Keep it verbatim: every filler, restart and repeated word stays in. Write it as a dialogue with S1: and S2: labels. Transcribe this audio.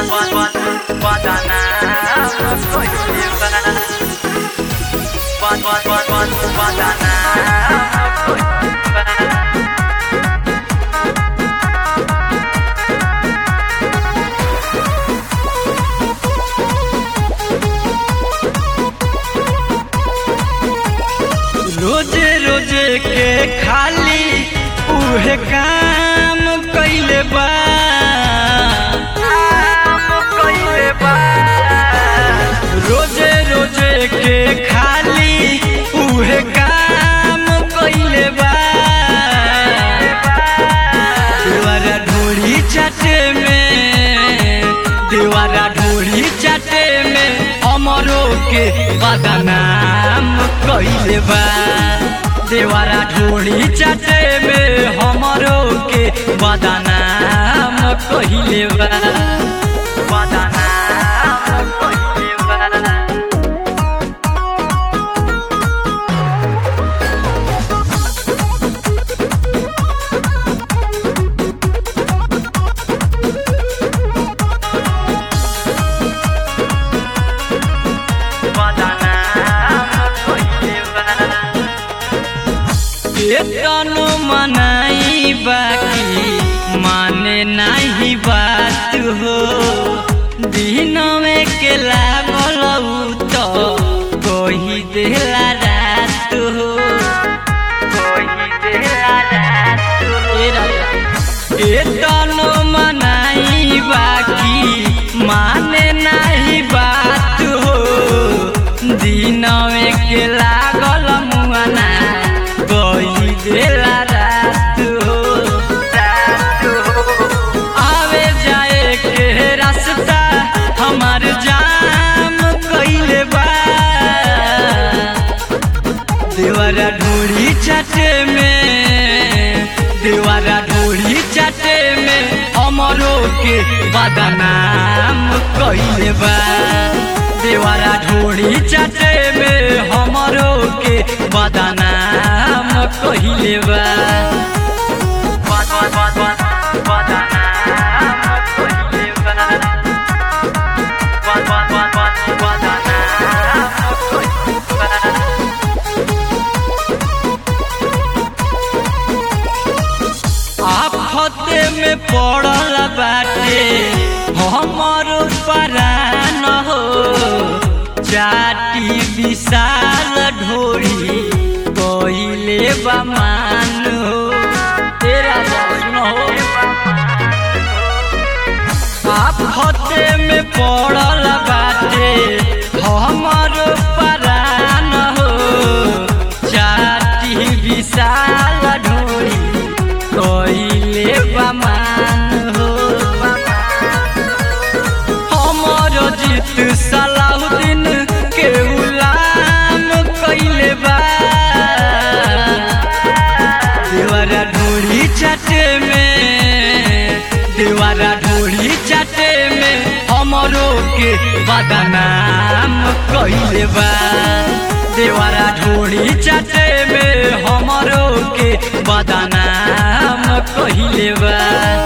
S1: रोजे रोजे के खाली उहे काम कइले बा रोजे रोजे के खाली उहे काम कइले बा देवारा ढोली चाटे में देवारा ढोली चाटे में अमरो के बदनाम कइले बा देवारा ढोली चाटे में हमरो के बदनाम कइले बा बदनाम कइले बा तनु मनाई बाकी माने नहीं बात हो दिन में के लागल तो कोई देला रात हो कोई देला रात हो ए तनु मनाई बाकी माने नहीं बात हो दिन में के लागल मुआना कोई देला रात हो रात हो आवे जाए के रास्ता हमार जाम कइले बा देवारा ढोली चाटे में देवारा ढोली चाटे में अमरो के बदनाम कइले बा देवारा ढोली चाटे में हमरो के बदनाम कइले बा आफते में पड़ल बाटे हमर परान हो जाति विशाल ढोरी कइले बा मान हो तेरा सुन हो आफते में पड़ल बाटे हमर परान हो जाति विशाल ढोरी कइले बा मान हो हमर जीत सलाहुद्दीन के गुलाम कइले बा देवारा ढोली चाटे में देवारा ढोली चाटे में हमरो के बदनाम कइले बा देवारा ढोली चाटे में हमरो के बदनाम कइले बा।